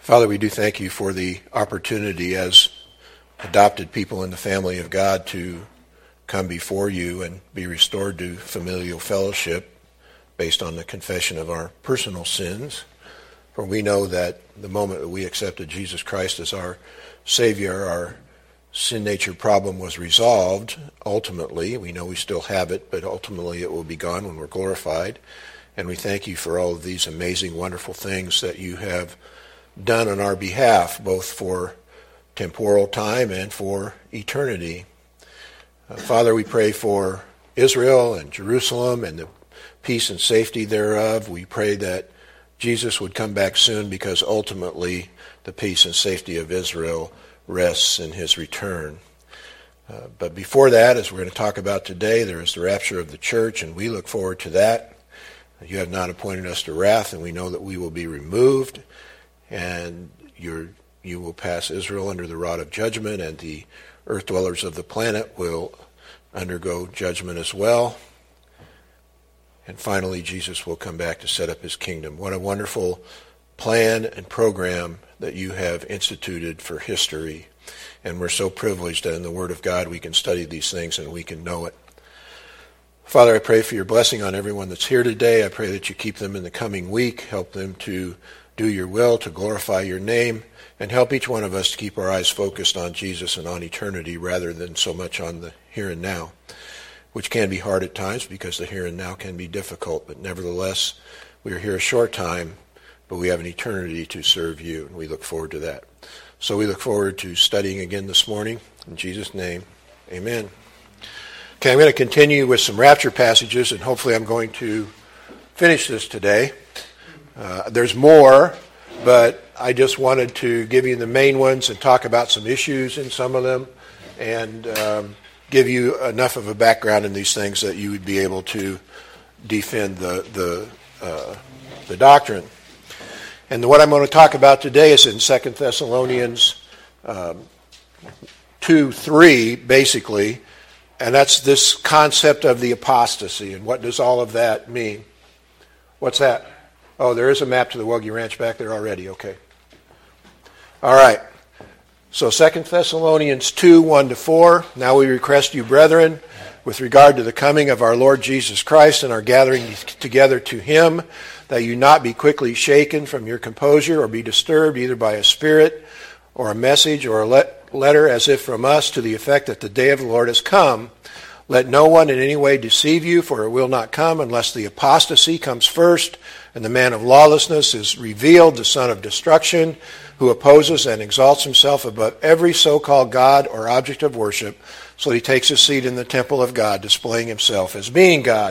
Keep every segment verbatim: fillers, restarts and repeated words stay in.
Father, we do thank you for the opportunity as adopted people in the family of God to come before you and be restored to familial fellowship based on the confession of our personal sins. For we know that the moment that we accepted Jesus Christ as our Savior, our sin nature problem was resolved ultimately. We know we still have it, but ultimately it will be gone when we're glorified. And we thank you for all of these amazing, wonderful things that you have done on our behalf, both for temporal time and for eternity. Uh, Father, we pray for Israel and Jerusalem and the peace and safety thereof. We pray that Jesus would come back soon, because ultimately the peace and safety of Israel rests in his return. Uh, but before that, as we're going to talk about today, there is the rapture of the church, and we look forward to that. You have not appointed us to wrath, and we know that we will be removed, and you're, you will pass Israel under the rod of judgment, and the earth dwellers of the planet will undergo judgment as well. And finally, Jesus will come back to set up his kingdom. What a wonderful plan and program that you have instituted for history. And we're so privileged that in the Word of God we can study these things and we can know it. Father, I pray for your blessing on everyone that's here today. I pray that you keep them in the coming week, help them to do your will, to glorify your name, and help each one of us to keep our eyes focused on Jesus and on eternity rather than so much on the here and now, which can be hard at times because the here and now can be difficult. But nevertheless, we are here a short time, but we have an eternity to serve you, and we look forward to that. So we look forward to studying again this morning. In Jesus' name, amen. Okay, I'm going to continue with some rapture passages, and hopefully I'm going to finish this today. Uh, there's more, but I just wanted to give you the main ones and talk about some issues in some of them, and um, give you enough of a background in these things that you would be able to defend the the uh, the doctrine. And what I'm going to talk about today is in Second Thessalonians um, two three, basically, and that's this concept of the apostasy. And what does all of that mean? What's that? Oh, there is a map to the Wuggy Ranch back there already. Okay. All right. So Second Thessalonians two, one to four. Now we request you, brethren, with regard to the coming of our Lord Jesus Christ and our gathering together to him, that you not be quickly shaken from your composure or be disturbed either by a spirit or a message or a let- letter as if from us, to the effect that the day of the Lord has come. Let no one in any way deceive you, for it will not come unless the apostasy comes first, and the man of lawlessness is revealed, the son of destruction, who opposes and exalts himself above every so-called God or object of worship, so he takes his seat in the temple of God, displaying himself as being God.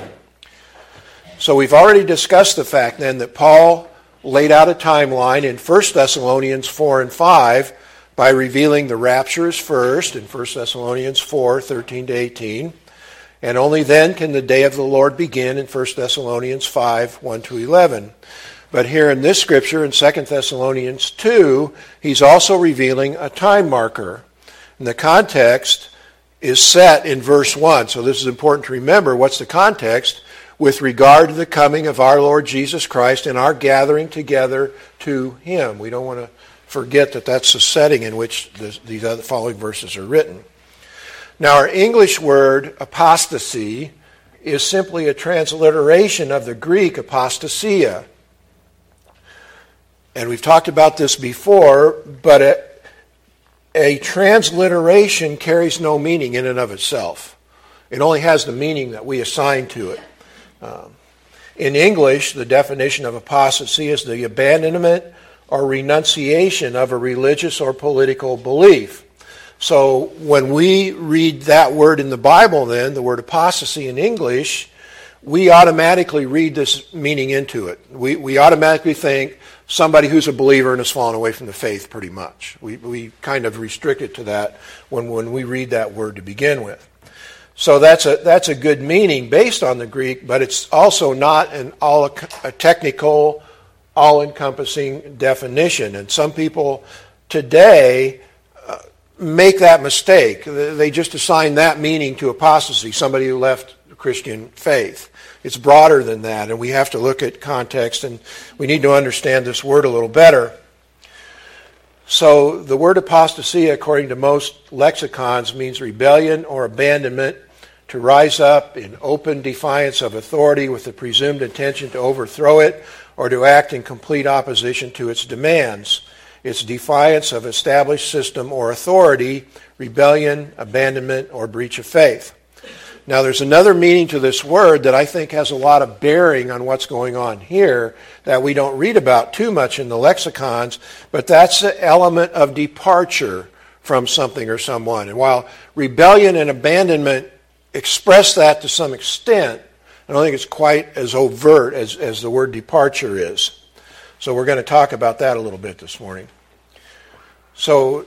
So we've already discussed the fact then that Paul laid out a timeline in First Thessalonians four and five by revealing the raptures first in First Thessalonians four, thirteen to eighteen. And only then can the day of the Lord begin in First Thessalonians five, one to eleven. But here in this scripture, in Second Thessalonians two, he's also revealing a time marker. And the context is set in verse one. So this is important to remember. What's the context? With regard to the coming of our Lord Jesus Christ and our gathering together to him. We don't want to forget that that's the setting in which this, these other following verses are written. Now, our English word apostasy is simply a transliteration of the Greek apostasia. And we've talked about this before, but a, a transliteration carries no meaning in and of itself. It only has the meaning that we assign to it. Um, in English, the definition of apostasy is the abandonment or renunciation of a religious or political belief. So when we read that word in the Bible then, the word apostasy in English, we automatically read this meaning into it. We we automatically think somebody who's a believer and has fallen away from the faith pretty much. We we kind of restrict it to that when, when we read that word to begin with. So that's a that's a good meaning based on the Greek, but it's also not an all a technical, all-encompassing definition. And some people today uh, make that mistake. They just assign that meaning to apostasy, somebody who left the Christian faith. It's broader than that, and we have to look at context, and we need to understand this word a little better. So the word apostasia, according to most lexicons, means rebellion or abandonment, to rise up in open defiance of authority with the presumed intention to overthrow it or to act in complete opposition to its demands. It's defiance of established system or authority, rebellion, abandonment, or breach of faith. Now there's another meaning to this word that I think has a lot of bearing on what's going on here that we don't read about too much in the lexicons, but that's the element of departure from something or someone. And while rebellion and abandonment express that to some extent, I don't think it's quite as overt as, as the word departure is. So we're going to talk about that a little bit this morning. So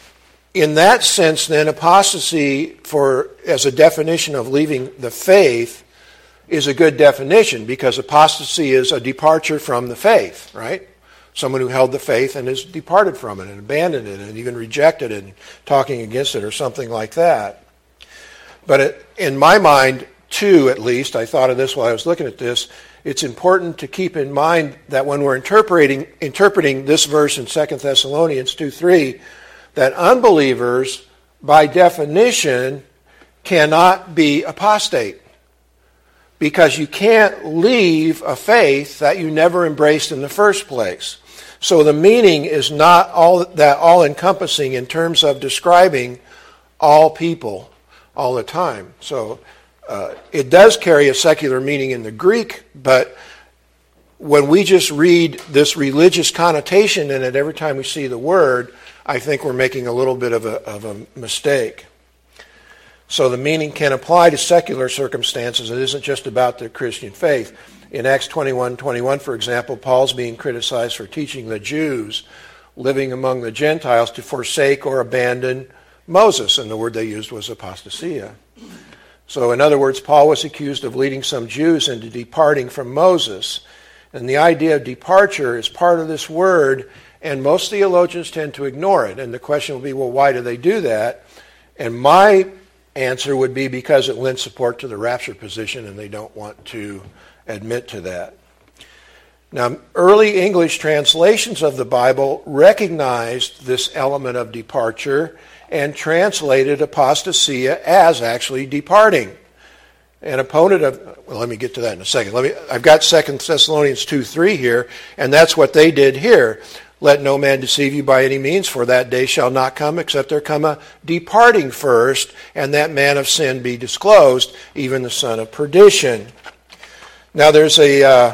in that sense, then, apostasy for as a definition of leaving the faith is a good definition, because apostasy is a departure from the faith, right? Someone who held the faith and has departed from it and abandoned it and even rejected it and talking against it or something like that. But it, in my mind, too, at least, I thought of this while I was looking at this, it's important to keep in mind that when we're interpreting interpreting this verse in Second Thessalonians two three, that unbelievers, by definition, cannot be apostate. Because you can't leave a faith that you never embraced in the first place. So the meaning is not all that all-encompassing in terms of describing all people all the time. So uh, it does carry a secular meaning in the Greek, but when we just read this religious connotation in it every time we see the word, I think we're making a little bit of a, of a mistake. So the meaning can apply to secular circumstances. It isn't just about the Christian faith. In Acts twenty-one twenty-one, for example, Paul's being criticized for teaching the Jews living among the Gentiles to forsake or abandon Moses, and the word they used was apostasia. So in other words, Paul was accused of leading some Jews into departing from Moses. And the idea of departure is part of this word, and most theologians tend to ignore it. And the question will be, well, why do they do that? And my answer would be because it lends support to the rapture position, and they don't want to admit to that. Now, early English translations of the Bible recognized this element of departure and translated apostasia as actually departing. An opponent of, well, let me get to that in a second. Let me. I've got Second Thessalonians two three here, and that's what they did here. Let no man deceive you by any means, for that day shall not come, except there come a departing first, and that man of sin be disclosed, even the son of perdition. Now there's a, uh,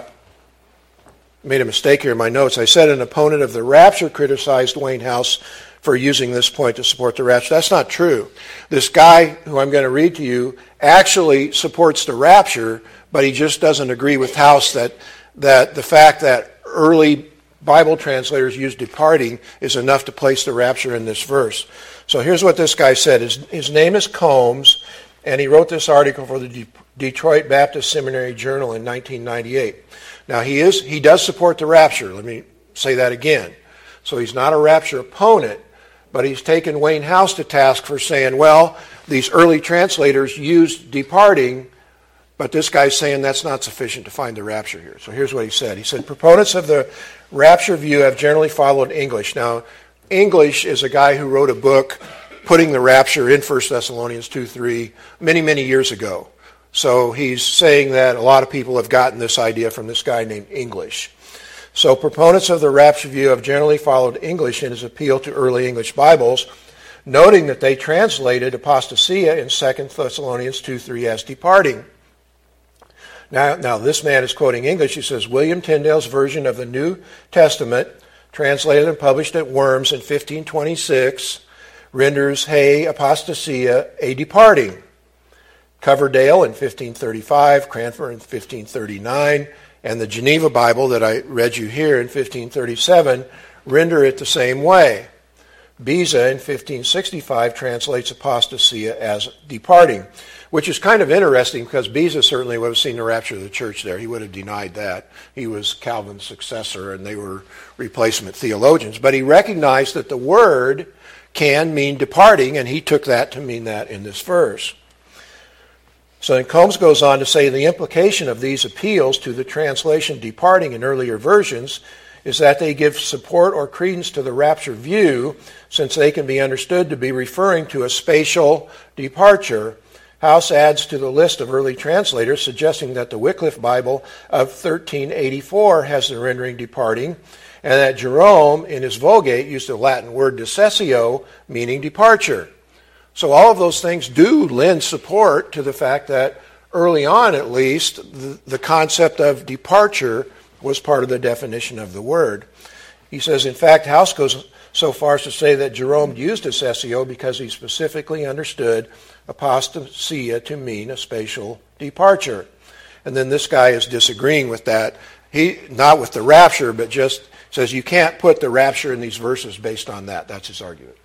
made a mistake here in my notes. I said an opponent of the rapture criticized Wayne House for using this point to support the rapture. That's not true. This guy, who I'm going to read to you, actually supports the rapture, but he just doesn't agree with House that, that the fact that early Bible translators use departing is enough to place the rapture in this verse. So here's what this guy said. His, his name is Combs, and he wrote this article for the De- Detroit Baptist Seminary Journal in nineteen ninety-eight. Now he is he does support the rapture. Let me say that again. So he's not a rapture opponent, but he's taken Wayne House to task for saying, well, these early translators used departing, but this guy's saying that's not sufficient to find the rapture here. So here's what he said. He said, proponents of the rapture view have generally followed English. Now, English is a guy who wrote a book putting the rapture in First Thessalonians two three many, many years ago. So he's saying that a lot of people have gotten this idea from this guy named English. So proponents of the rapture view have generally followed English in his appeal to early English Bibles, noting that they translated apostasia in Second Thessalonians two three as departing. Now, now, this man is quoting English. He says, William Tyndale's version of the New Testament, translated and published at Worms in fifteen twenty-six, renders he apostasia a departing. Coverdale in fifteen thirty-five, Cranfer in fifteen thirty-nine, and the Geneva Bible that I read you here in fifteen thirty-seven render it the same way. Beza in fifteen sixty-five translates apostasia as departing, which is kind of interesting because Beza certainly would have seen the rapture of the church there. He would have denied that. He was Calvin's successor and they were replacement theologians. But he recognized that the word can mean departing, and he took that to mean that in this verse. So then Combs goes on to say the implication of these appeals to the translation departing in earlier versions is that they give support or credence to the rapture view, since they can be understood to be referring to a spatial departure. House adds to the list of early translators, suggesting that the Wycliffe Bible of thirteen eighty-four has the rendering departing, and that Jerome in his Vulgate used the Latin word decessio, meaning departure. So all of those things do lend support to the fact that early on, at least, the, the concept of departure was part of the definition of the word. He says, in fact, House goes so far as to say that Jerome used decessio because he specifically understood apostasia to mean a spatial departure. And then this guy is disagreeing with that. He, not with the rapture, but just says you can't put the rapture in these verses based on that. That's his argument.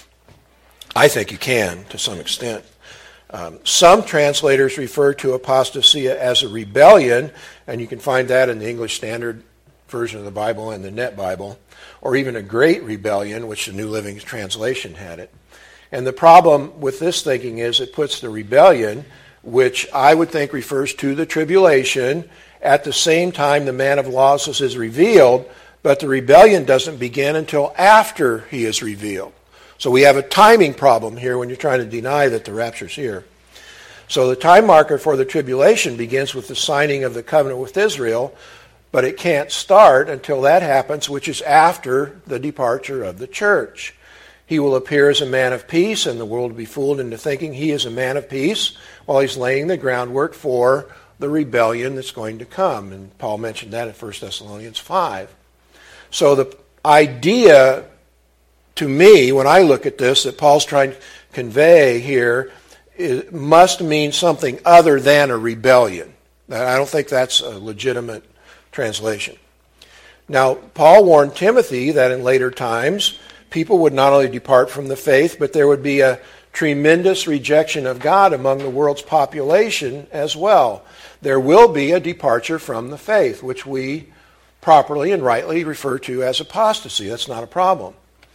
I think you can, to some extent. Um, some translators refer to apostasia as a rebellion, and you can find that in the English Standard Version of the Bible and the Net Bible, or even a great rebellion, which the New Living Translation had it. And the problem with this thinking is it puts the rebellion, which I would think refers to the tribulation, at the same time the man of lawlessness is revealed, but the rebellion doesn't begin until after he is revealed. So we have a timing problem here when you're trying to deny that the rapture's here. So the time marker for the tribulation begins with the signing of the covenant with Israel, but it can't start until that happens, which is after the departure of the church. He will appear as a man of peace, and the world will be fooled into thinking he is a man of peace while he's laying the groundwork for the rebellion that's going to come. And Paul mentioned that in First Thessalonians five. So the idea, to me, when I look at this, that Paul's trying to convey here, it must mean something other than a rebellion. I don't think that's a legitimate translation. Now, Paul warned Timothy that in later times, people would not only depart from the faith, but there would be a tremendous rejection of God among the world's population as well. There will be a departure from the faith, which we properly and rightly refer to as apostasy. That's not a problem.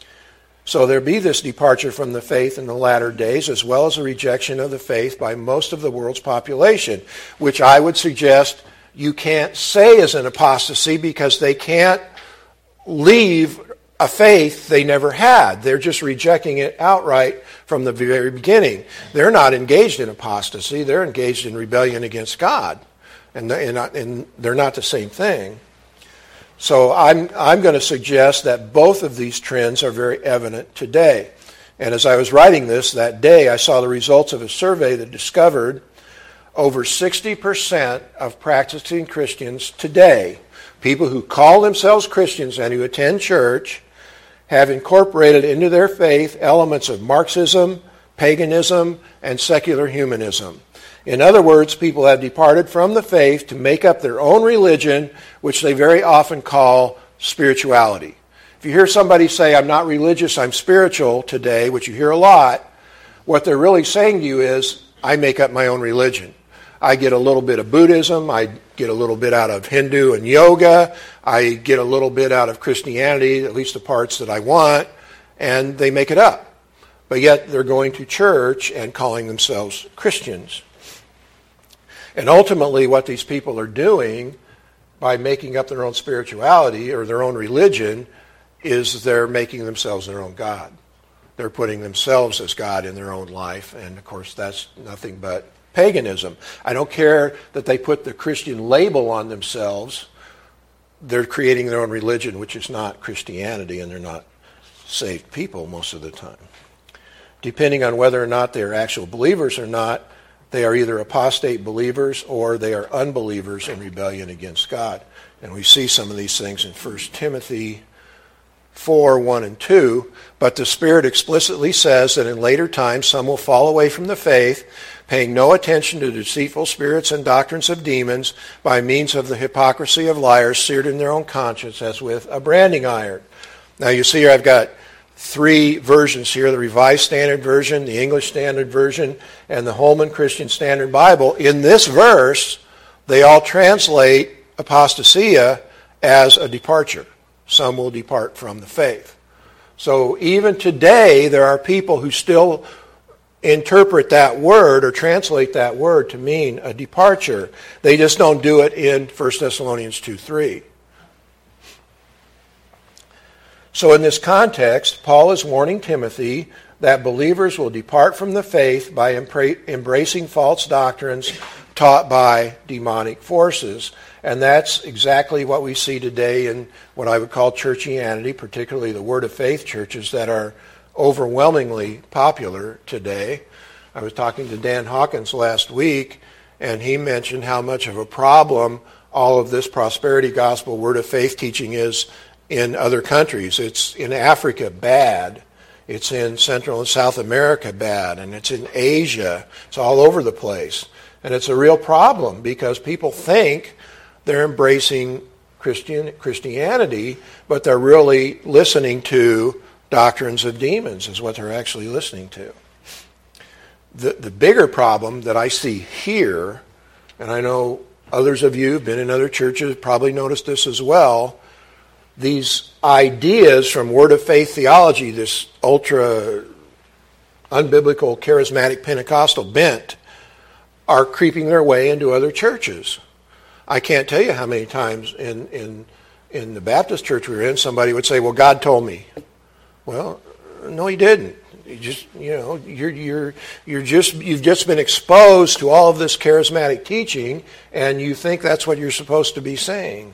So there be this departure from the faith in the latter days, as well as a rejection of the faith by most of the world's population, which I would suggest you can't say is an apostasy because they can't leave a faith they never had. They're just rejecting it outright from the very beginning. They're not engaged in apostasy. They're engaged in rebellion against God. And they're not the same thing. So I'm I'm going to suggest that both of these trends are very evident today. And as I was writing this that day, I saw the results of a survey that discovered over sixty percent of practicing Christians today, people who call themselves Christians and who attend church, have incorporated into their faith elements of Marxism, paganism, and secular humanism. In other words, people have departed from the faith to make up their own religion, which they very often call spirituality. If you hear somebody say, I'm not religious, I'm spiritual today, which you hear a lot, what they're really saying to you is, I make up my own religion. I get a little bit of Buddhism, I get a little bit out of Hindu and yoga, I get a little bit out of Christianity, at least the parts that I want, and they make it up. But yet they're going to church and calling themselves Christians. And ultimately what these people are doing by making up their own spirituality or their own religion is they're making themselves their own God. They're putting themselves as God in their own life, and of course that's nothing but paganism. I don't care that they put the Christian label on themselves. They're creating their own religion, which is not Christianity, and they're not saved people most of the time. Depending on whether or not they're actual believers or not, they are either apostate believers or they are unbelievers in rebellion against God. And we see some of these things in First Timothy four, one and two. But the Spirit explicitly says that in later times some will fall away from the faith, paying no attention to deceitful spirits and doctrines of demons by means of the hypocrisy of liars seared in their own conscience as with a branding iron. Now you see here I've got three versions here, the Revised Standard Version, the English Standard Version, and the Holman Christian Standard Bible. In this verse, they all translate apostasia as a departure. Some will depart from the faith. So even today, there are people who still interpret that word or translate that word to mean a departure. They just don't do it in First Thessalonians two three. So in this context, Paul is warning Timothy that believers will depart from the faith by embracing false doctrines taught by demonic forces. And that's exactly what we see today in what I would call churchianity, particularly the Word of Faith churches that are overwhelmingly popular today. I was talking to Dan Hawkins last week, and he mentioned how much of a problem all of this prosperity gospel Word of Faith teaching is in other countries. It's in Africa, bad. It's in Central and South America, bad. And it's in Asia. It's all over the place. And it's a real problem because people think they're embracing Christian Christianity, but they're really listening to doctrines of demons is what they're actually listening to. The, the bigger problem that I see here, and I know others of you have been in other churches, probably noticed this as well, these ideas from Word of Faith theology, this ultra unbiblical, charismatic, Pentecostal bent, are creeping their way into other churches. I can't tell you how many times in, in, in the Baptist church we were in, somebody would say, well, God told me. Well, no, he didn't. You just, you know, you're you're you're just you've just been exposed to all of this charismatic teaching, and you think that's what you're supposed to be saying.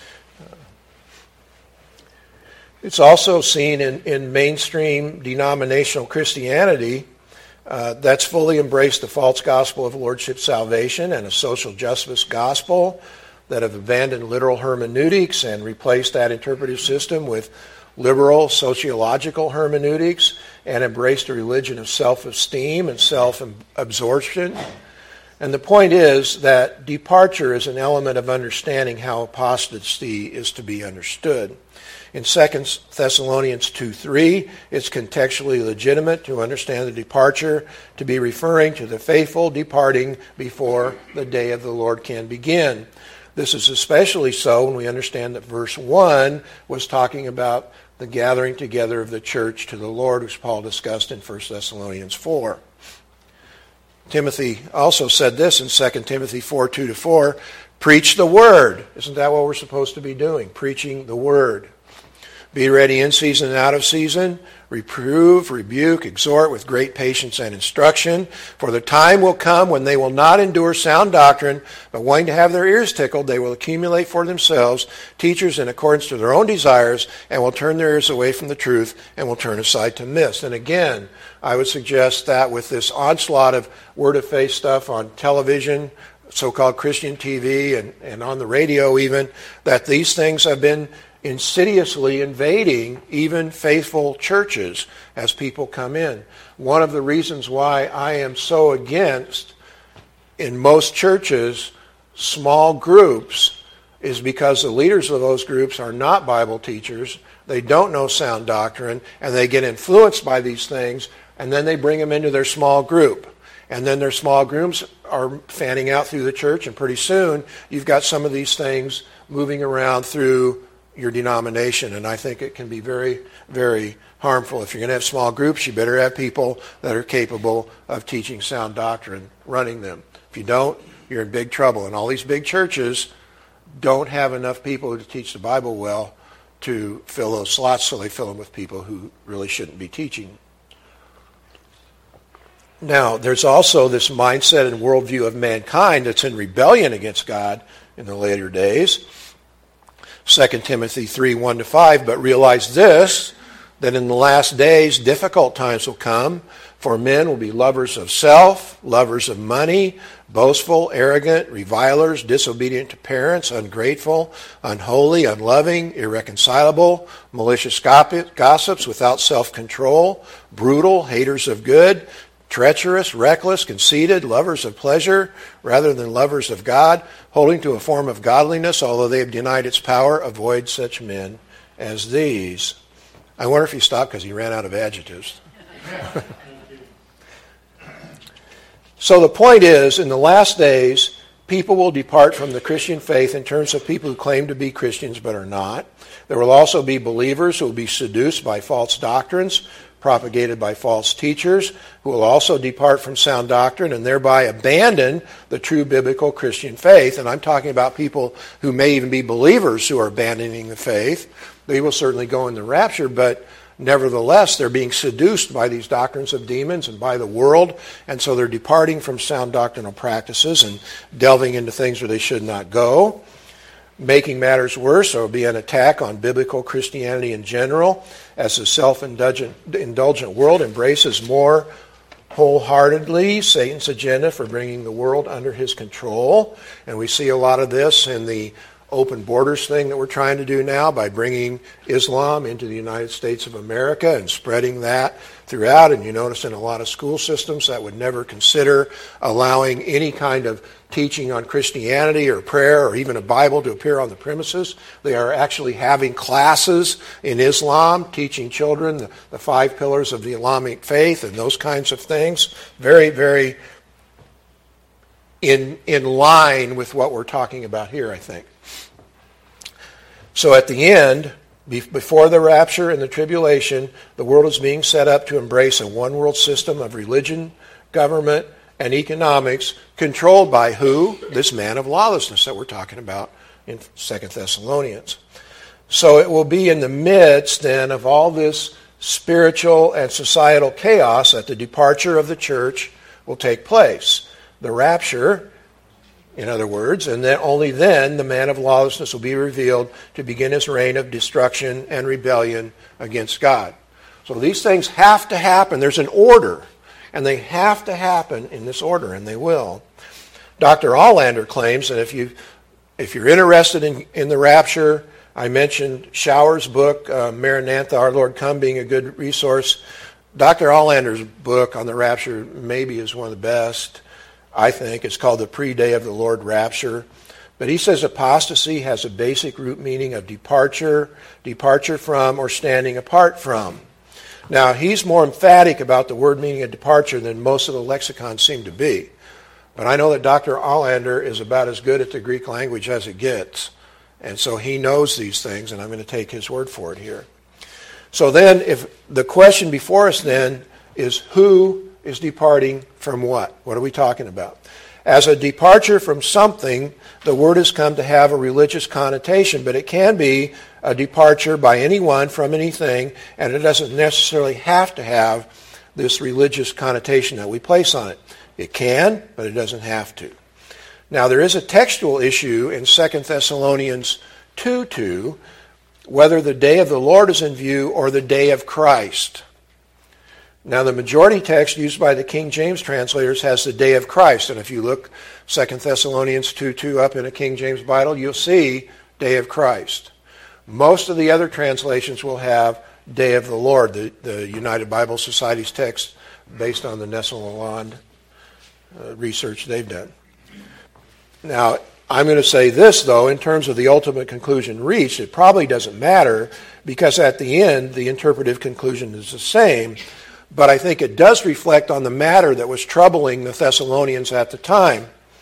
It's also seen in, in mainstream denominational Christianity uh, that's fully embraced the false gospel of lordship salvation and a social justice gospel, that have abandoned literal hermeneutics and replaced that interpretive system with liberal sociological hermeneutics, and embraced a religion of self-esteem and self-absorption. And the point is that departure is an element of understanding how apostasy is to be understood. In Second Thessalonians two three, it's contextually legitimate to understand the departure to be referring to the faithful departing before the day of the Lord can begin. This is especially so when we understand that verse one was talking about the gathering together of the church to the Lord, which Paul discussed in First Thessalonians four. Timothy also said this in Second Timothy four two to four, preach the word. Isn't that what we're supposed to be doing? Preaching the word. Be ready in season and out of season. Reprove, rebuke, exhort with great patience and instruction. For the time will come when they will not endure sound doctrine, but wanting to have their ears tickled, they will accumulate for themselves teachers in accordance to their own desires, and will turn their ears away from the truth, and will turn aside to myths. And again, I would suggest that with this onslaught of Word of Faith stuff on television, so-called Christian T V, and, and on the radio even, that these things have been insidiously invading even faithful churches as people come in. One of the reasons why I am so against, in most churches, small groups is because the leaders of those groups are not Bible teachers, they don't know sound doctrine, and they get influenced by these things, and then they bring them into their small group. And then their small groups are fanning out through the church, and pretty soon you've got some of these things moving around through your denomination, and I think it can be very, very harmful. If you're going to have small groups, you better have people that are capable of teaching sound doctrine, running them. If you don't, you're in big trouble. And all these big churches don't have enough people to teach the Bible well to fill those slots, so they fill them with people who really shouldn't be teaching. Now, there's also this mindset and worldview of mankind that's in rebellion against God in the later days. Second Timothy three, one to five, but realize this, that in the last days difficult times will come, for men will be lovers of self, lovers of money, boastful, arrogant, revilers, disobedient to parents, ungrateful, unholy, unloving, irreconcilable, malicious gossips, without self-control, brutal, haters of good, treacherous, reckless, conceited, lovers of pleasure rather than lovers of God, holding to a form of godliness, although they have denied its power. Avoid such men as these. I wonder if he stopped because he ran out of adjectives. So the point is, in the last days, people will depart from the Christian faith in terms of people who claim to be Christians but are not. There will also be believers who will be seduced by false doctrines propagated by false teachers, who will also depart from sound doctrine and thereby abandon the true biblical Christian faith. And I'm talking about people who may even be believers who are abandoning the faith. They will certainly go in the rapture, but nevertheless, they're being seduced by these doctrines of demons and by the world, and so they're departing from sound doctrinal practices and delving into things where they should not go. Making matters worse, there will be an attack on biblical Christianity in general, as the self-indulgent indulgent world embraces more wholeheartedly Satan's agenda for bringing the world under his control. And we see a lot of this in the open borders thing that we're trying to do now by bringing Islam into the United States of America and spreading that throughout. And you notice in a lot of school systems that would never consider allowing any kind of teaching on Christianity or prayer or even a Bible to appear on the premises. They are actually having classes in Islam, teaching children the, the five pillars of the Islamic faith and those kinds of things. Very, very in, in line with what we're talking about here, I think. So at the end, before the rapture and the tribulation, the world is being set up to embrace a one-world system of religion, government, and economics controlled by who? This man of lawlessness that we're talking about in Second Thessalonians. So it will be in the midst, then, of all this spiritual and societal chaos that the departure of the church will take place. The rapture, in other words, and then only then the man of lawlessness will be revealed to begin his reign of destruction and rebellion against God. So these things have to happen. There's an order, and they have to happen in this order, and they will. Doctor Allander claims that if you if you're interested in, in the rapture, I mentioned Shower's book, uh, Maranatha, Our Lord Come, being a good resource. Doctor Allander's book on the rapture maybe is one of the best. I think it's called The Pre-Day of the Lord Rapture. But he says apostasy has a basic root meaning of departure, departure from, or standing apart from. Now, he's more emphatic about the word meaning of departure than most of the lexicons seem to be. But I know that Doctor Allander is about as good at the Greek language as it gets. And so he knows these things, and I'm going to take his word for it here. So then, if the question before us then is who is departing from what? What are we talking about? As a departure from something, the word has come to have a religious connotation, but it can be a departure by anyone from anything, and it doesn't necessarily have to have this religious connotation that we place on it. It can, but it doesn't have to. Now, there is a textual issue in Second Thessalonians two two, whether the day of the Lord is in view or the day of Christ. Now, the majority text used by the King James translators has the day of Christ. And if you look Second Thessalonians two two up in a King James Bible, you'll see day of Christ. Most of the other translations will have day of the Lord, the, the United Bible Society's text based on the Nestle-Lalonde uh, research they've done. Now, I'm going to say this, though, in terms of the ultimate conclusion reached, it probably doesn't matter because at the end, the interpretive conclusion is the same. But I think it does reflect on the matter that was troubling the Thessalonians at the time.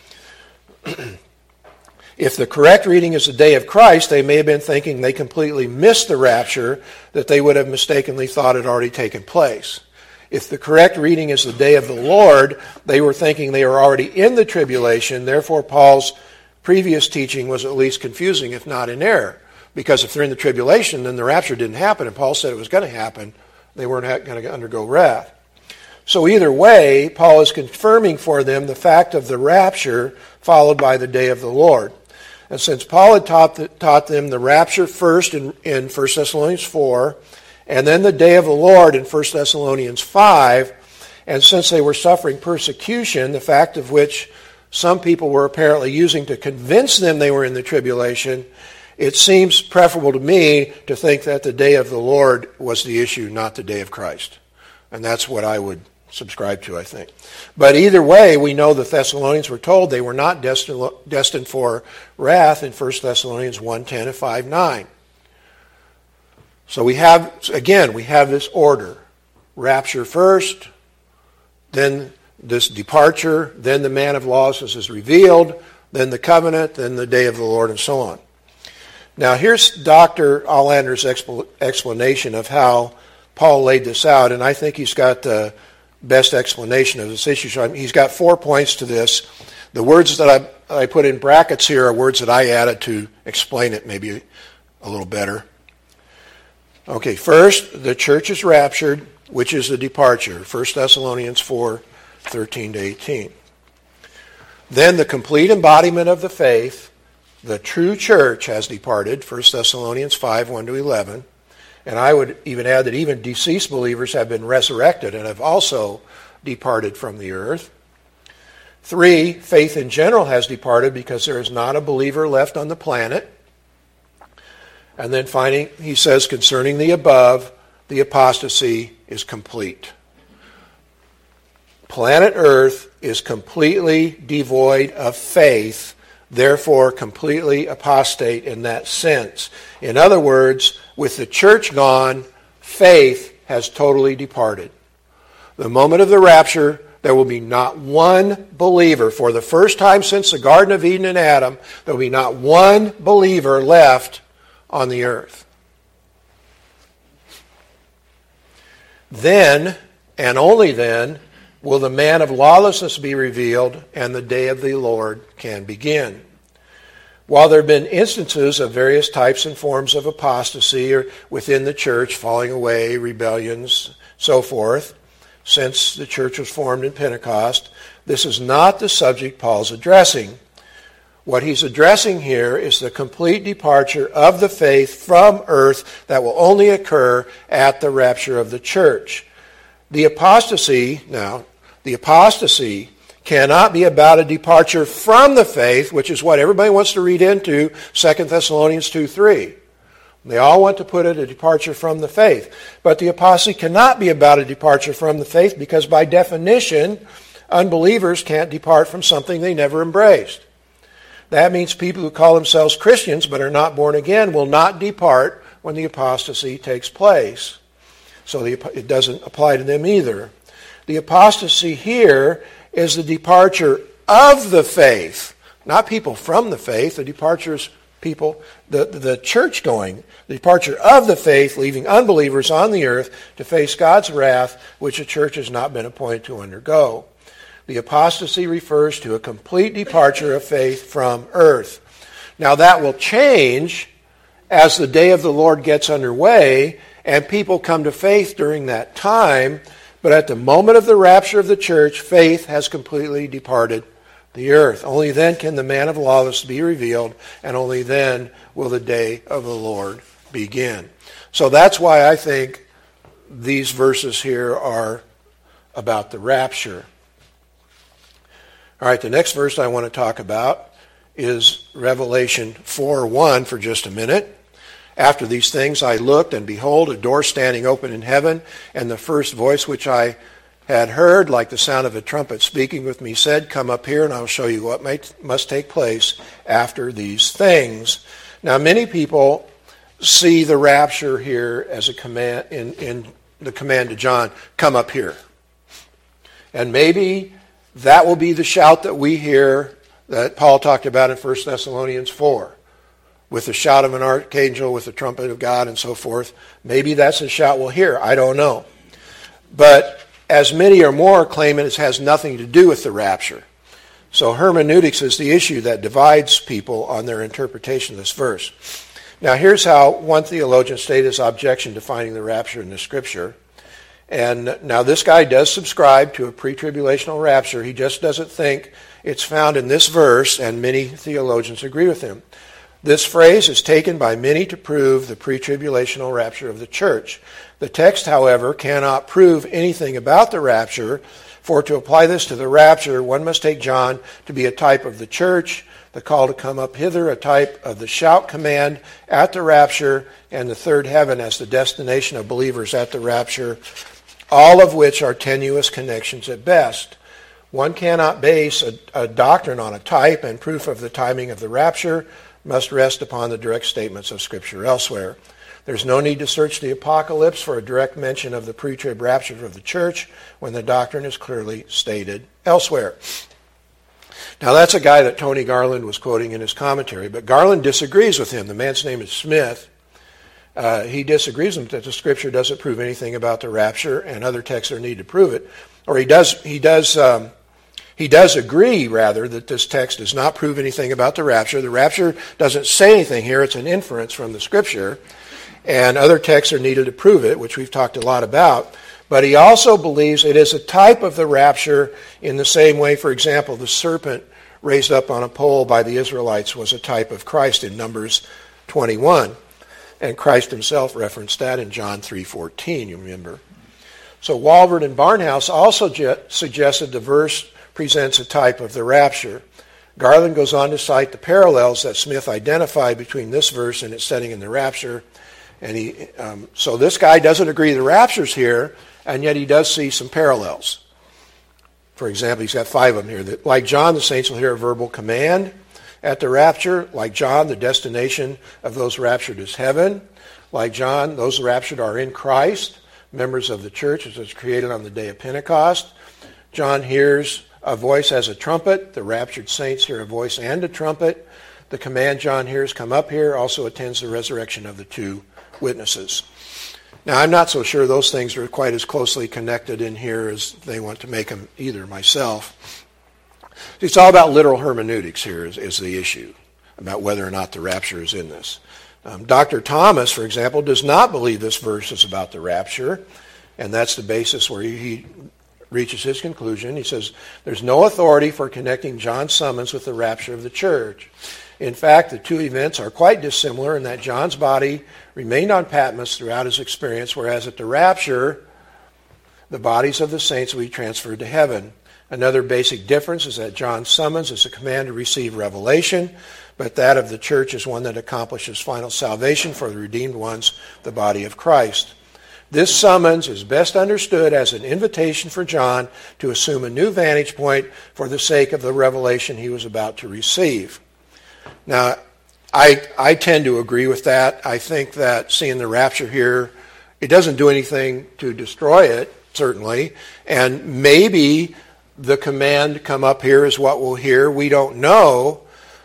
If the correct reading is the day of Christ, they may have been thinking they completely missed the rapture, that they would have mistakenly thought had already taken place. If the correct reading is the day of the Lord, they were thinking they were already in the tribulation. Therefore, Paul's previous teaching was at least confusing, if not in error. Because if they're in the tribulation, then the rapture didn't happen, and Paul said it was going to happen. They weren't going to undergo wrath. So either way, Paul is confirming for them the fact of the rapture followed by the day of the Lord. And since Paul had taught, the, taught them the rapture first in, in First Thessalonians four, and then the day of the Lord in First Thessalonians five, and since they were suffering persecution, the fact of which some people were apparently using to convince them they were in the tribulation, it seems preferable to me to think that the day of the Lord was the issue, not the day of Christ. And that's what I would subscribe to, I think. But either way, we know the Thessalonians were told they were not destined, destined for wrath in First Thessalonians one ten and five nine. So we have, again, we have this order. Rapture first, then this departure, then the man of lawlessness is revealed, then the covenant, then the day of the Lord, and so on. Now, here's Doctor Allander's expl- explanation of how Paul laid this out, and I think he's got the best explanation of this issue. So he's got four points to this. The words that I, I put in brackets here are words that I added to explain it maybe a little better. Okay, first, the church is raptured, which is the departure. First Thessalonians four, thirteen to eighteen. Then the complete embodiment of the faith, the true church has departed. First Thessalonians five, one to eleven. And I would even add that even deceased believers have been resurrected and have also departed from the earth. Three, faith in general has departed because there is not a believer left on the planet. And then finally, he says, concerning the above, the apostasy is complete. Planet Earth is completely devoid of faith, therefore completely apostate in that sense. In other words, with the church gone, faith has totally departed. The moment of the rapture, there will be not one believer. For the first time since the Garden of Eden and Adam, there will be not one believer left on the earth. Then, and only then, will the man of lawlessness be revealed, and the day of the Lord can begin. While there have been instances of various types and forms of apostasy or within the church, falling away, rebellions, so forth, since the church was formed in Pentecost, this is not the subject Paul's addressing. What he's addressing here is the complete departure of the faith from earth that will only occur at the rapture of the church. The apostasy, now, the apostasy cannot be about a departure from the faith, which is what everybody wants to read into Second Thessalonians two three. They all want to put it a departure from the faith. But the apostasy cannot be about a departure from the faith because by definition, unbelievers can't depart from something they never embraced. That means people who call themselves Christians but are not born again will not depart when the apostasy takes place. So the, it doesn't apply to them either. The apostasy here is the departure of the faith, not people from the faith. The departure is people, the, the church going, the departure of the faith, leaving unbelievers on the earth to face God's wrath, which the church has not been appointed to undergo. The apostasy refers to a complete departure of faith from earth. Now that will change as the day of the Lord gets underway and people come to faith during that time. But at the moment of the rapture of the church, faith has completely departed the earth. Only then can the man of lawlessness be revealed, and only then will the day of the Lord begin. So that's why I think these verses here are about the rapture. All right, the next verse I want to talk about is Revelation four one for just a minute. After these things I looked, and behold, a door standing open in heaven, and the first voice which I had heard, like the sound of a trumpet speaking with me, said, come up here, and I will show you what may, must take place after these things. Now, many people see the rapture here as a command, in, in the command to John, come up here. And maybe that will be the shout that we hear that Paul talked about in First Thessalonians four. With the shout of an archangel, with the trumpet of God, and so forth. Maybe that's the shout we'll hear. I don't know. But as many or more claim it has nothing to do with the rapture. So hermeneutics is the issue that divides people on their interpretation of this verse. Now here's how one theologian stated his objection to finding the rapture in the Scripture. And now this guy does subscribe to a pre-tribulational rapture. He just doesn't think it's found in this verse, and many theologians agree with him. This phrase is taken by many to prove the pre-tribulational rapture of the church. The text, however, cannot prove anything about the rapture, for to apply this to the rapture, one must take John to be a type of the church, the call to come up hither, a type of the shout command at the rapture, and the third heaven as the destination of believers at the rapture, all of which are tenuous connections at best. One cannot base a, a doctrine on a type, and proof of the timing of the rapture must rest upon the direct statements of Scripture elsewhere. There's no need to search the Apocalypse for a direct mention of the pre-trib rapture of the church when the doctrine is clearly stated elsewhere. Now that's a guy that Tony Garland was quoting in his commentary, but Garland disagrees with him. The man's name is Smith. Uh, he disagrees with him that the Scripture doesn't prove anything about the rapture, and other texts are needed to prove it. Or he does, he does, um, he does agree, rather, that this text does not prove anything about the rapture. The rapture doesn't say anything here. It's an inference from the Scripture. and other texts are needed to prove it, which we've talked a lot about. But he also believes it is a type of the rapture in the same way, for example, the serpent raised up on a pole by the Israelites was a type of Christ in Numbers twenty-one. And Christ himself referenced that in John three fourteen, you remember. So Walvoord and Barnhouse also je- suggested the verse presents a type of the rapture. Garland goes on to cite the parallels that Smith identified between this verse and its setting in the rapture. And he, um, so this guy doesn't agree the rapture's here, and yet he does see some parallels. For example, he's got five of them here. That, like John, the saints will hear a verbal command at the rapture. Like John, the destination of those raptured is heaven. Like John, those raptured are in Christ, members of the church as it's created on the day of Pentecost. John hears a voice as a trumpet. The raptured saints hear a voice and a trumpet. The command John hears, come up here, also attends the resurrection of the two witnesses. Now, I'm not so sure those things are quite as closely connected in here as they want to make them either myself. It's all about literal hermeneutics here is, is the issue, about whether or not the rapture is in this. Um, Doctor Thomas, for example, does not believe this verse is about the rapture, and that's the basis where he, he reaches his conclusion. He says, there's no authority for connecting John's summons with the rapture of the church. In fact, the two events are quite dissimilar in that John's body remained on Patmos throughout his experience, whereas at the rapture, the bodies of the saints will be transferred to heaven. Another basic difference is that John's summons is a command to receive revelation, but that of the church is one that accomplishes final salvation for the redeemed ones, the body of Christ. This summons is best understood as an invitation for John to assume a new vantage point for the sake of the revelation he was about to receive. Now, I I tend to agree with that. I think that seeing the rapture here, it doesn't do anything to destroy it, certainly. And maybe the command come up here is what we'll hear. We don't know.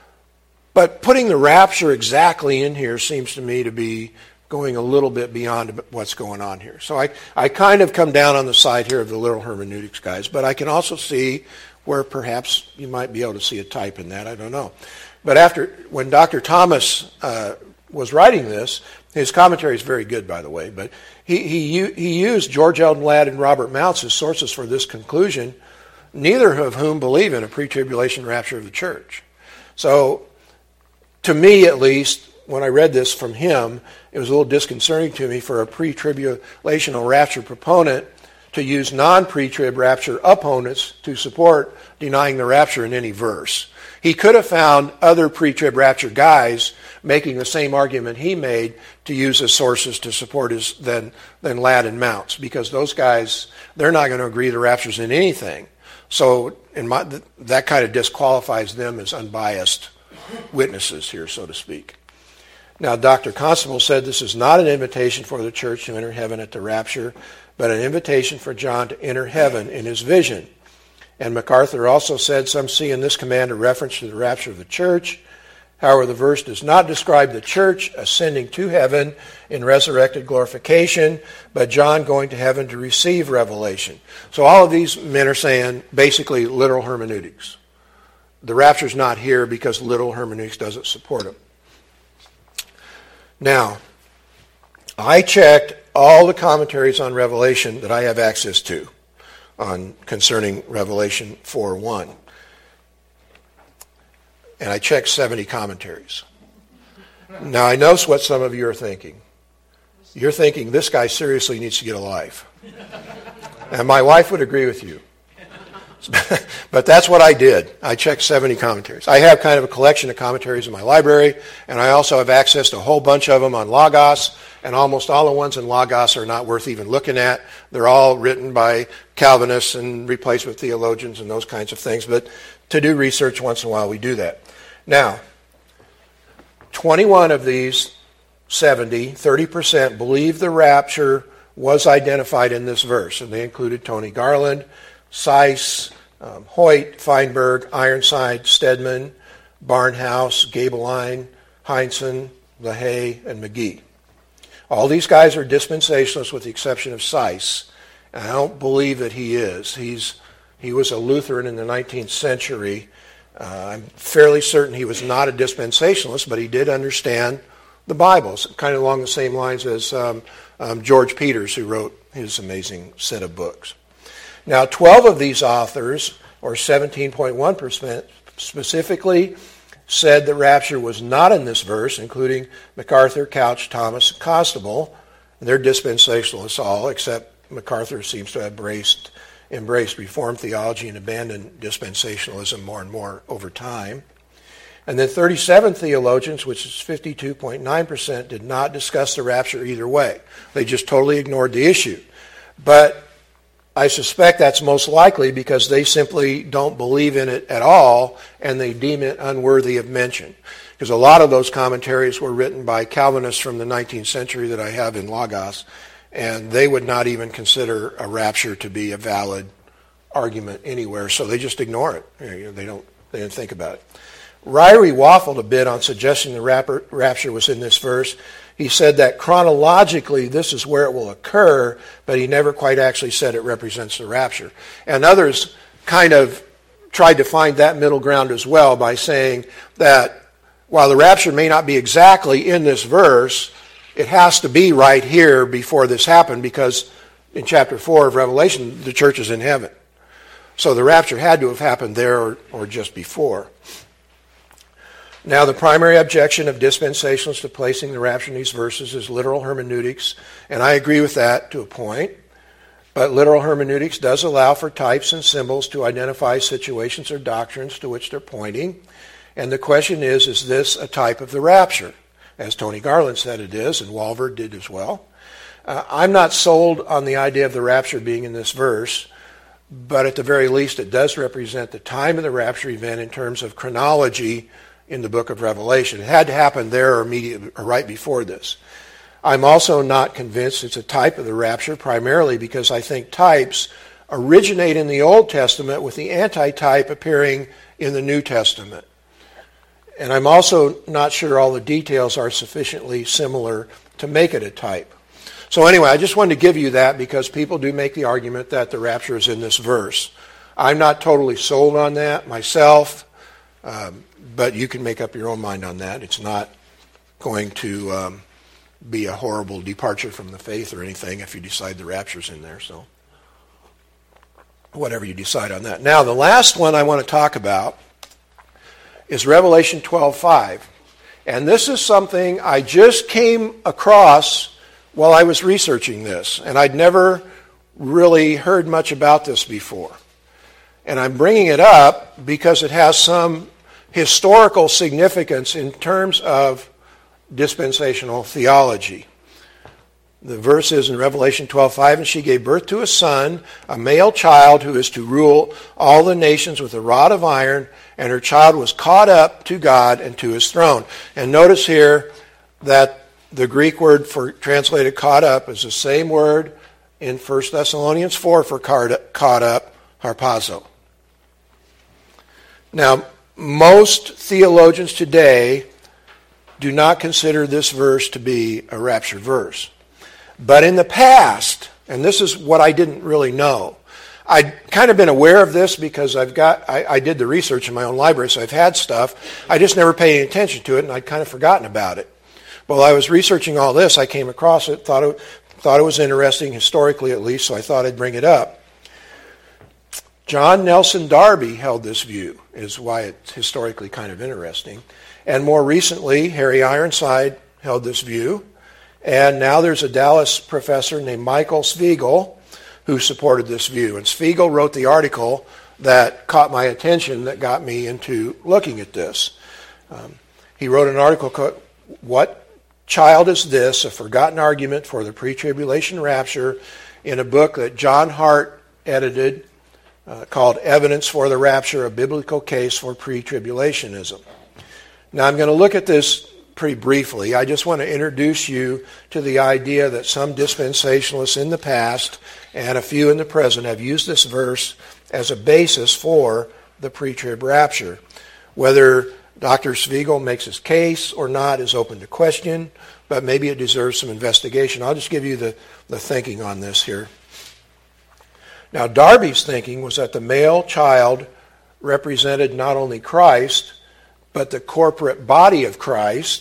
But putting the rapture exactly in here seems to me to be going a little bit beyond what's going on here. So I, I kind of come down on the side here of the literal hermeneutics guys. But I can also see where perhaps you might be able to see a type in that. I don't know. But after, when Doctor Thomas uh, was writing this, his commentary is very good, by the way, but he, he, he used George Eldon Ladd and Robert Mounce as sources for this conclusion, neither of whom believe in a pre-tribulation rapture of the church. So, to me at least, when I read this from him, it was a little disconcerting to me for a pre-tribulational rapture proponent to use non-pre-trib rapture opponents to support denying the rapture in any verse. He could have found other pre-trib rapture guys making the same argument he made to use as sources to support his than than Ladd and Mounce, because those guys, they're not going to agree the rapture's in anything. So in my, that kind of disqualifies them as unbiased witnesses here, so to speak. Now, Doctor Constable said this is not an invitation for the church to enter heaven at the rapture, but an invitation for John to enter heaven in his vision. And MacArthur also said some see in this command a reference to the rapture of the church. However, the verse does not describe the church ascending to heaven in resurrected glorification, but John going to heaven to receive revelation. So all of these men are saying basically literal hermeneutics. The rapture's not here because literal hermeneutics doesn't support them. Now, I checked all the commentaries on Revelation that I have access to on concerning Revelation four one. And I checked seventy commentaries. Now, I know what some of you are thinking. You're thinking, this guy seriously needs to get a life. And my wife would agree with you. But that's what I did. I checked seventy commentaries. I have kind of a collection of commentaries in my library, and I also have access to a whole bunch of them on Logos, and almost all the ones in Logos are not worth even looking at. They're all written by Calvinists and replacement theologians and those kinds of things. But to do research once in a while, we do that. Now, twenty-one of these seventy, thirty percent, believe the rapture was identified in this verse, and they included Tony Garland, Seiss, um, Hoyt, Feinberg, Ironside, Stedman, Barnhouse, Gabeline, Heinsohn, LaHaye, and McGee. All these guys are dispensationalists with the exception of Seiss. And I don't believe that he is. He's He was a Lutheran in the nineteenth century. Uh, I'm fairly certain he was not a dispensationalist, but he did understand the Bible, kind of along the same lines as um, um, George Peters, who wrote his amazing set of books. Now, twelve of these authors, or seventeen point one percent, specifically said the rapture was not in this verse, including MacArthur, Couch, Thomas, and Constable. They're dispensationalists all, except MacArthur seems to have embraced, embraced Reformed theology and abandoned dispensationalism more and more over time. And then thirty-seven theologians, which is fifty-two point nine percent, did not discuss the rapture either way. They just totally ignored the issue. But I suspect that's most likely because they simply don't believe in it at all and they deem it unworthy of mention. Because a lot of those commentaries were written by Calvinists from the nineteenth century that I have in Logos, and they would not even consider a rapture to be a valid argument anywhere, so they just ignore it. They don't, they don't think about it. Ryrie waffled a bit on suggesting the rapture was in this verse. He said that chronologically this is where it will occur, but he never quite actually said it represents the rapture. And others kind of tried to find that middle ground as well by saying that while the rapture may not be exactly in this verse, it has to be right here before this happened, because in chapter four of Revelation, the church is in heaven. So the rapture had to have happened there or, or just before. Now, the primary objection of dispensationalists to placing the rapture in these verses is literal hermeneutics, and I agree with that to a point. But literal hermeneutics does allow for types and symbols to identify situations or doctrines to which they're pointing. And the question is, is this a type of the rapture? As Tony Garland said it is, and Walvoord did as well. Uh, I'm not sold on the idea of the rapture being in this verse, but at the very least it does represent the time of the rapture event in terms of chronology in the book of Revelation. It had to happen there or, immediate, or right before this. I'm also not convinced it's a type of the rapture, primarily because I think types originate in the Old Testament with the antitype appearing in the New Testament. And I'm also not sure all the details are sufficiently similar to make it a type. So anyway, I just wanted to give you that because people do make the argument that the rapture is in this verse. I'm not totally sold on that myself. Um, But you can make up your own mind on that. It's not going to um, be a horrible departure from the faith or anything if you decide the rapture's in there. So whatever you decide on that. Now, the last one I want to talk about is Revelation twelve five. And this is something I just came across while I was researching this. And I'd never really heard much about this before. And I'm bringing it up because it has some historical significance in terms of dispensational theology. The verse is in Revelation twelve five, and she gave birth to a son, a male child who is to rule all the nations with a rod of iron, and her child was caught up to God and to his throne. And notice here that the Greek word for translated caught up is the same word in First Thessalonians four for caught up, harpazo. Now, most theologians today do not consider this verse to be a rapture verse. But in the past, and this is what I didn't really know, I'd kind of been aware of this because I've got, I, I did the research in my own library, so I've had stuff. I just never paid any attention to it, and I'd kind of forgotten about it. While I was researching all this, I came across it, thought it, thought it was interesting, historically at least, so I thought I'd bring it up. John Nelson Darby held this view, is why it's historically kind of interesting. And more recently, Harry Ironside held this view. And now there's a Dallas professor named Michael Spiegel who supported this view. And Spiegel wrote the article that caught my attention that got me into looking at this. Um, he wrote an article called, What Child Is This? A Forgotten Argument for the Pre-Tribulation Rapture, in a book that John Hart edited, Uh, called Evidence for the Rapture, a Biblical Case for Pre-Tribulationism. Now, I'm going to look at this pretty briefly. I just want to introduce you to the idea that some dispensationalists in the past and a few in the present have used this verse as a basis for the pre-trib rapture. Whether Doctor Spiegel makes his case or not is open to question, but maybe it deserves some investigation. I'll just give you the, the thinking on this here. Now, Darby's thinking was that the male child represented not only Christ, but the corporate body of Christ,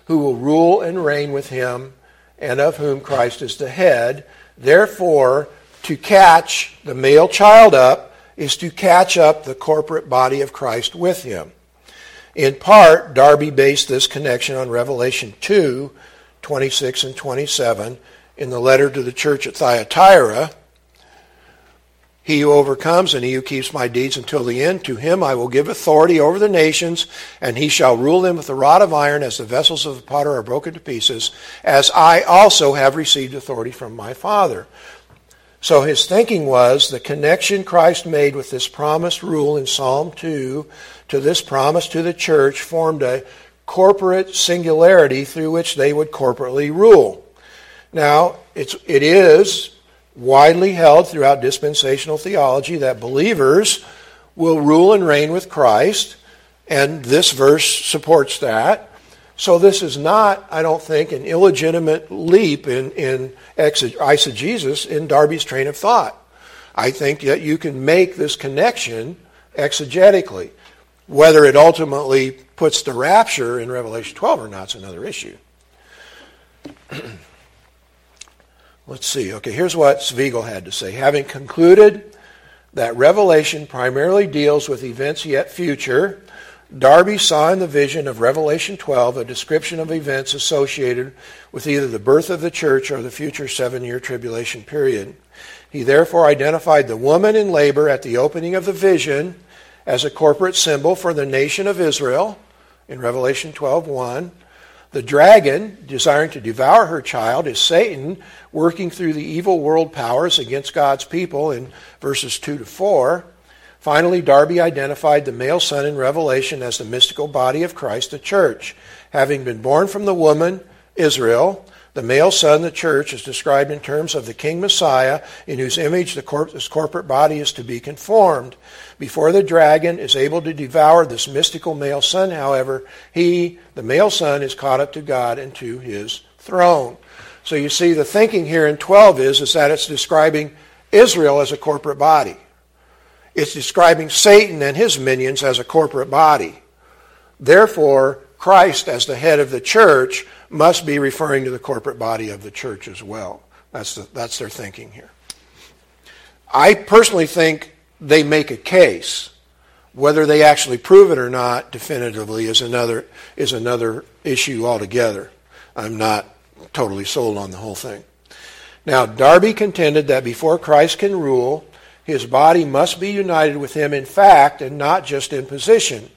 who will rule and reign with him, and of whom Christ is the head. Therefore, to catch the male child up is to catch up the corporate body of Christ with him. In part, Darby based this connection on Revelation two, twenty-six and twenty-seven. In the letter to the church at Thyatira, he who overcomes and he who keeps my deeds until the end, to him I will give authority over the nations, and he shall rule them with a rod of iron, as the vessels of the potter are broken to pieces, as I also have received authority from my Father. So his thinking was the connection Christ made with this promised rule in Psalm two to this promise to the church formed a corporate singularity through which they would corporately rule. Now, it's, it is widely held throughout dispensational theology that believers will rule and reign with Christ, and this verse supports that. So this is not, I don't think, an illegitimate leap in, in eisegesis in Darby's train of thought. I think that you can make this connection exegetically. Whether it ultimately puts the rapture in Revelation twelve or not is another issue. Let's see. Okay, here's what Zweigel had to say. Having concluded that Revelation primarily deals with events yet future, Darby saw in the vision of Revelation twelve a description of events associated with either the birth of the church or the future seven-year tribulation period. He therefore identified the woman in labor at the opening of the vision as a corporate symbol for the nation of Israel in Revelation twelve one. The dragon, desiring to devour her child, is Satan, working through the evil world powers against God's people in verses two to four. Finally, Darby identified the male son in Revelation as the mystical body of Christ, the church. Having been born from the woman, Israel, the male son, the church, is described in terms of the King Messiah, in whose image the corp- this corporate body is to be conformed. Before the dragon is able to devour this mystical male son, however, he, the male son, is caught up to God and to his throne. So you see, the thinking here in twelve is, is that it's describing Israel as a corporate body. It's describing Satan and his minions as a corporate body. Therefore, Christ as the head of the church must be referring to the corporate body of the church as well. That's the, that's their thinking here. I personally think they make a case. Whether they actually prove it or not definitively is another is another issue altogether. I'm not totally sold on the whole thing. Now, Darby contended that before Christ can rule, his body must be united with him in fact and not just in position.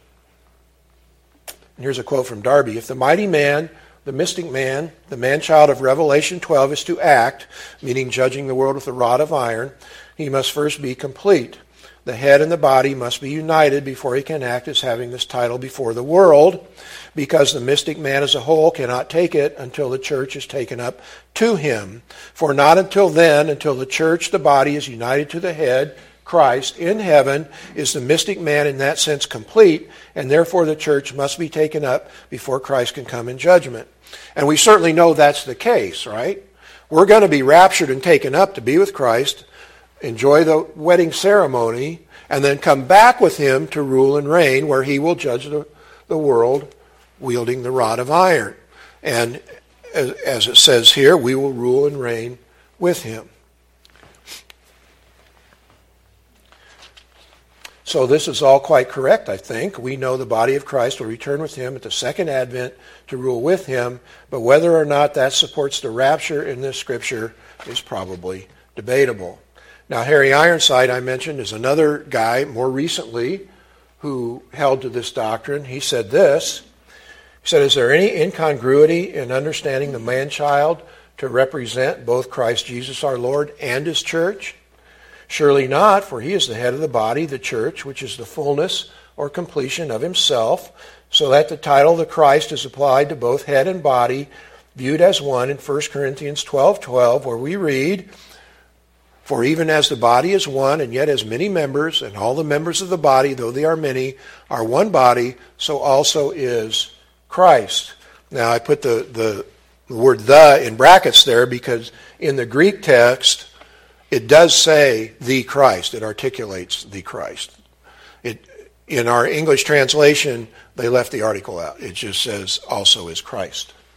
And here's a quote from Darby. If the mighty man, the mystic man, the man-child of Revelation twelve is to act, meaning judging the world with a rod of iron, he must first be complete. The head and the body must be united before he can act as having this title before the world, because the mystic man as a whole cannot take it until the church is taken up to him. For not until then, until the church, the body, is united to the head, Christ, in heaven, is the mystic man in that sense complete, and therefore the church must be taken up before Christ can come in judgment. And we certainly know that's the case, right? We're going to be raptured and taken up to be with Christ, enjoy the wedding ceremony, and then come back with him to rule and reign, where he will judge the, the world wielding the rod of iron. And as, as it says here, we will rule and reign with him. So this is all quite correct, I think. We know the body of Christ will return with him at the second advent to rule with him, but whether or not that supports the rapture in this scripture is probably debatable. Now, Harry Ironside, I mentioned, is another guy more recently who held to this doctrine. He said this. He said, is there any incongruity in understanding the man-child to represent both Christ Jesus our Lord and his church? Surely not, for he is the head of the body, the church, which is the fullness or completion of himself, so that the title the Christ is applied to both head and body, viewed as one in First Corinthians twelve twelve, where we read, for even as the body is one, and yet has many members, and all the members of the body, though they are many, are one body, so also is Christ. Now, I put the, the, the word the in brackets there because in the Greek text, it does say the Christ. It articulates the Christ. It, in our English translation, they left the article out. It just says also is Christ.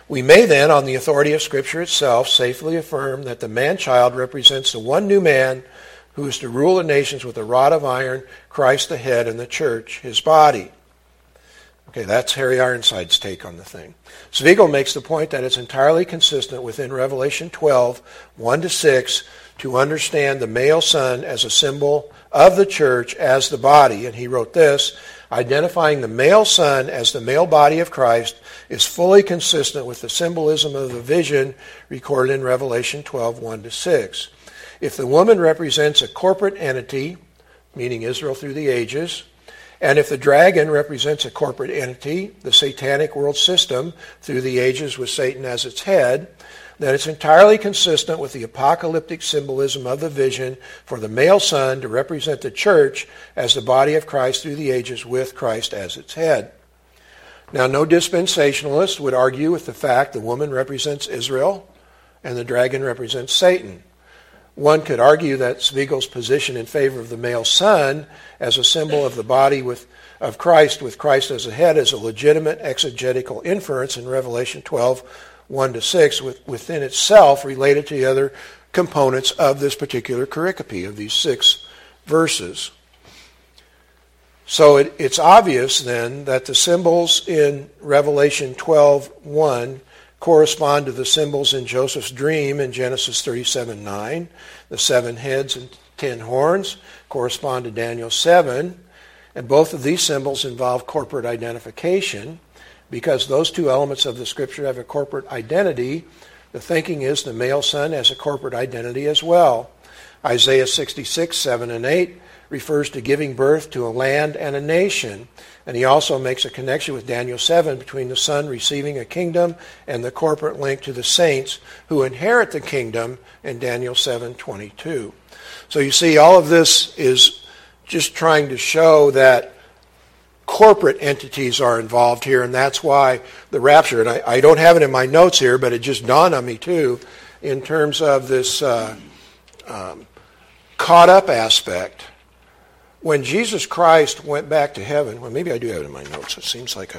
We may then, on the authority of Scripture itself, safely affirm that the man-child represents the one new man who is to rule the nations with a rod of iron, Christ the head, and the church, his body. Okay, that's Harry Ironside's take on the thing. Zweigel makes the point that it's entirely consistent within Revelation twelve, one to six, to understand the male son as a symbol of the church as the body. And he wrote this: identifying the male son as the male body of Christ is fully consistent with the symbolism of the vision recorded in Revelation twelve, one to six. If the woman represents a corporate entity, meaning Israel through the ages, and if the dragon represents a corporate entity, the satanic world system through the ages with Satan as its head, then it's entirely consistent with the apocalyptic symbolism of the vision for the male son to represent the church as the body of Christ through the ages with Christ as its head. Now, no dispensationalist would argue with the fact the woman represents Israel and the dragon represents Satan. One could argue that Zweigel's position in favor of the male son as a symbol of the body with, of Christ with Christ as a head is a legitimate exegetical inference in Revelation twelve, one to six, with, within itself related to the other components of this particular pericope, of these six verses. So it, it's obvious then that the symbols in Revelation twelve, one correspond to the symbols in Joseph's dream in Genesis thirty-seven, nine. The seven heads and ten horns correspond to Daniel seven. And both of these symbols involve corporate identification. Because those two elements of the Scripture have a corporate identity, the thinking is the male son has a corporate identity as well. Isaiah sixty-six, seven and eight refers to giving birth to a land and a nation. And he also makes a connection with Daniel seven between the son receiving a kingdom and the corporate link to the saints who inherit the kingdom in Daniel seven, twenty-two. So you see, all of this is just trying to show that corporate entities are involved here, and that's why the rapture, and I, I don't have it in my notes here, but it just dawned on me too, in terms of this uh, um, caught up aspect. When Jesus Christ went back to heaven, well, maybe I do have it in my notes. It seems like I,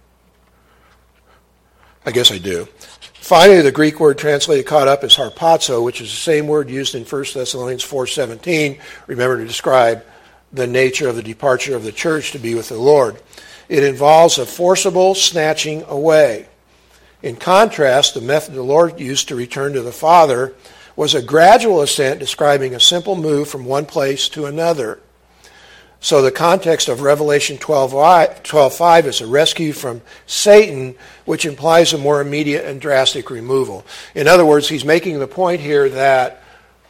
I guess I do. Finally, the Greek word translated caught up is harpazo, which is the same word used in First Thessalonians four seventeen, remember, to describe the nature of the departure of the church to be with the Lord. It involves a forcible snatching away. In contrast, the method the Lord used to return to the Father was a gradual ascent, describing a simple move from one place to another. So the context of Revelation twelve five is a rescue from Satan, which implies a more immediate and drastic removal. In other words, he's making the point here that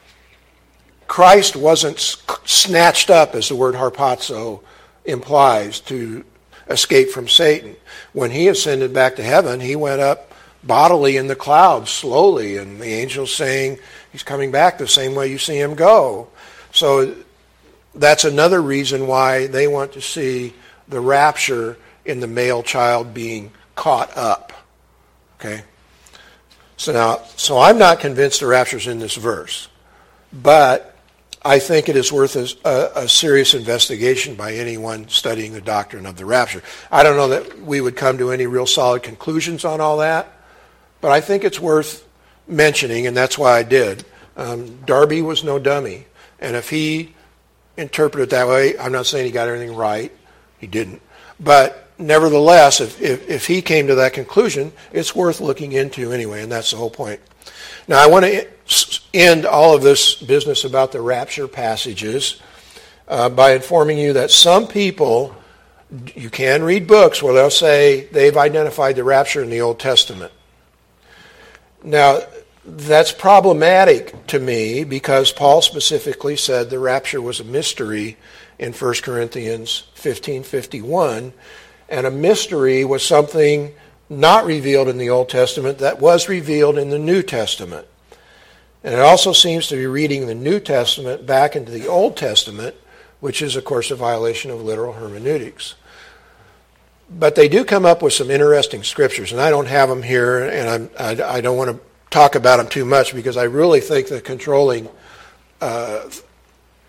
Christ wasn't snatched up, as the word harpazo implies, to escape from Satan. When he ascended back to heaven, he went up bodily in the clouds slowly, and the angels saying he's coming back the same way you see him go. So that's another reason why they want to see the rapture in the male child being caught up. Okay? So now, so I'm not convinced the rapture's in this verse, but I think it is worth a, a, a serious investigation by anyone studying the doctrine of the rapture. I don't know that we would come to any real solid conclusions on all that, but I think it's worth mentioning, and that's why I did. Um, Darby was no dummy, and if he interpreted it that way, I'm not saying he got everything right. He didn't. But nevertheless, if, if, if he came to that conclusion, it's worth looking into anyway, and that's the whole point. Now, I want to end all of this business about the rapture passages uh, by informing you that some people, you can read books where they'll say they've identified the rapture in the Old Testament. Now, that's problematic to me because Paul specifically said the rapture was a mystery in First Corinthians fifteen fifty-one, and a mystery was something not revealed in the Old Testament that was revealed in the New Testament. And it also seems to be reading the New Testament back into the Old Testament, which is, of course, a violation of literal hermeneutics. But they do come up with some interesting scriptures, and I don't have them here, and I'm, I, I don't want to talk about them too much because I really think the controlling uh,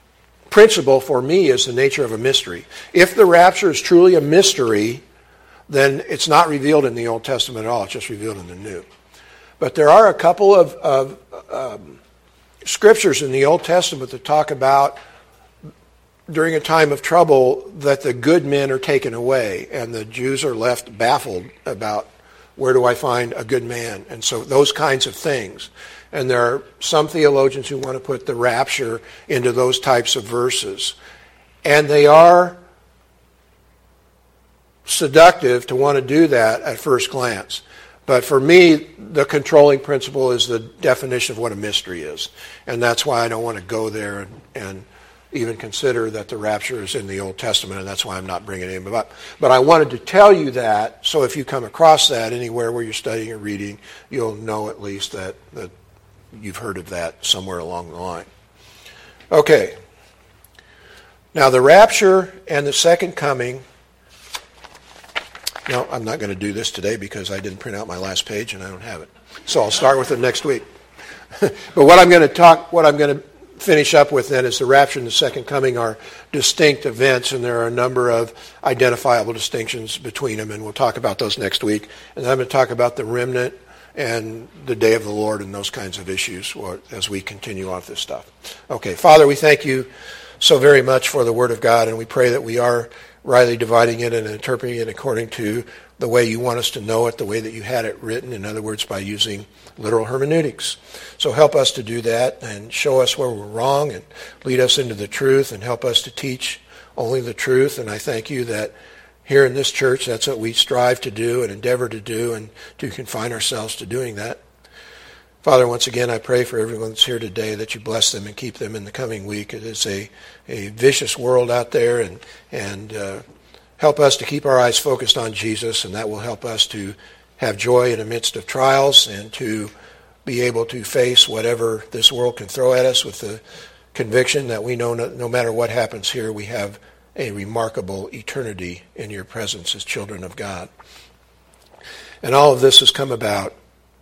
principle for me is the nature of a mystery. If the rapture is truly a mystery, then it's not revealed in the Old Testament at all. It's just revealed in the New. But there are a couple of, of um, scriptures in the Old Testament that talk about during a time of trouble that the good men are taken away and the Jews are left baffled about where do I find a good man? And so those kinds of things. And there are some theologians who want to put the rapture into those types of verses. And they are seductive to want to do that at first glance. But for me, the controlling principle is the definition of what a mystery is. And that's why I don't want to go there and, and even consider that the rapture is in the Old Testament, and that's why I'm not bringing it up. But I wanted to tell you that, so if you come across that anywhere where you're studying or reading, you'll know at least that, that you've heard of that somewhere along the line. Okay. Now the rapture and the second coming. No, I'm not going to do this today because I didn't print out my last page and I don't have it. So I'll start with it next week. But what I'm going to talk, what I'm going to finish up with then is the rapture and the second coming are distinct events, and there are a number of identifiable distinctions between them, and we'll talk about those next week. And then I'm going to talk about the remnant and the day of the Lord and those kinds of issues as we continue on with this stuff. Okay, Father, we thank you so very much for the Word of God, and we pray that we are rightly dividing it and interpreting it according to the way you want us to know it, the way that you had it written, in other words, by using literal hermeneutics. So help us to do that and show us where we're wrong and lead us into the truth and help us to teach only the truth. And I thank you that here in this church, that's what we strive to do and endeavor to do, and to confine ourselves to doing that. Father, once again, I pray for everyone that's here today that you bless them and keep them in the coming week. It is a, a vicious world out there, and, and uh, help us to keep our eyes focused on Jesus, and that will help us to have joy in the midst of trials and to be able to face whatever this world can throw at us with the conviction that we know no, no matter what happens here, we have a remarkable eternity in your presence as children of God. And all of this has come about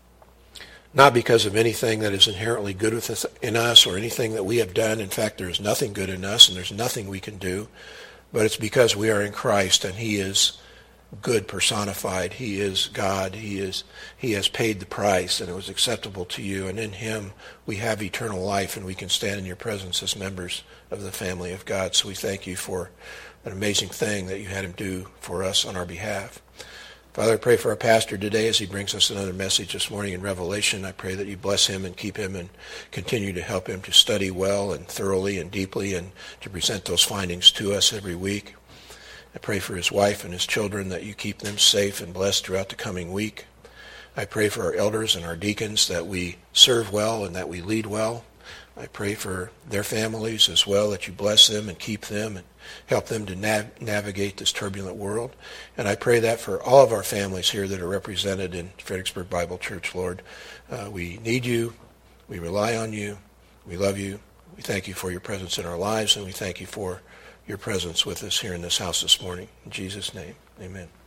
not because of anything that is inherently good in us or anything that we have done. In fact, there is nothing good in us and there's nothing we can do. But it's because we are in Christ and he is good personified. He is God. He is He has paid the price and it was acceptable to you. And in him we have eternal life and we can stand in your presence as members of the family of God. So we thank you for an amazing thing that you had him do for us on our behalf. Father, I pray for our pastor today as he brings us another message this morning in Revelation. I pray that you bless him and keep him and continue to help him to study well and thoroughly and deeply and to present those findings to us every week. I pray for his wife and his children that you keep them safe and blessed throughout the coming week. I pray for our elders and our deacons that we serve well and that we lead well. I pray for their families as well, that you bless them and keep them and help them to nav- navigate this turbulent world. And I pray that for all of our families here that are represented in Fredericksburg Bible Church, Lord. Uh, we need you. We rely on you. We love you. We thank you for your presence in our lives, and we thank you for your presence with us here in this house this morning. In Jesus' name, amen.